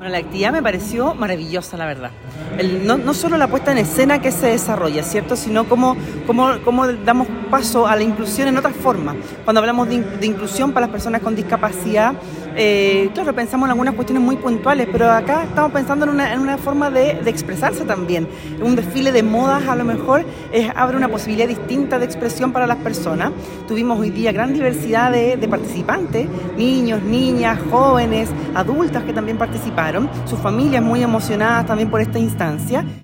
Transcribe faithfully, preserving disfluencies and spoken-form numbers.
Bueno, la actividad me pareció maravillosa, la verdad. El, no, no solo la puesta en escena que se desarrolla, ¿cierto? Sino cómo, cómo, cómo damos paso a la inclusión en otras formas. Cuando hablamos de, de inclusión para las personas con discapacidad, eh, claro, pensamos en algunas cuestiones muy puntuales, pero acá estamos pensando en una, en una forma de, de expresarse también. Un desfile de modas a lo mejor es, abre una posibilidad distinta de expresión para las personas. Tuvimos hoy día gran diversidad de, de participantes, niños, niñas, jóvenes, adultas que también participaron, sus familias muy emocionadas también por esta instancia.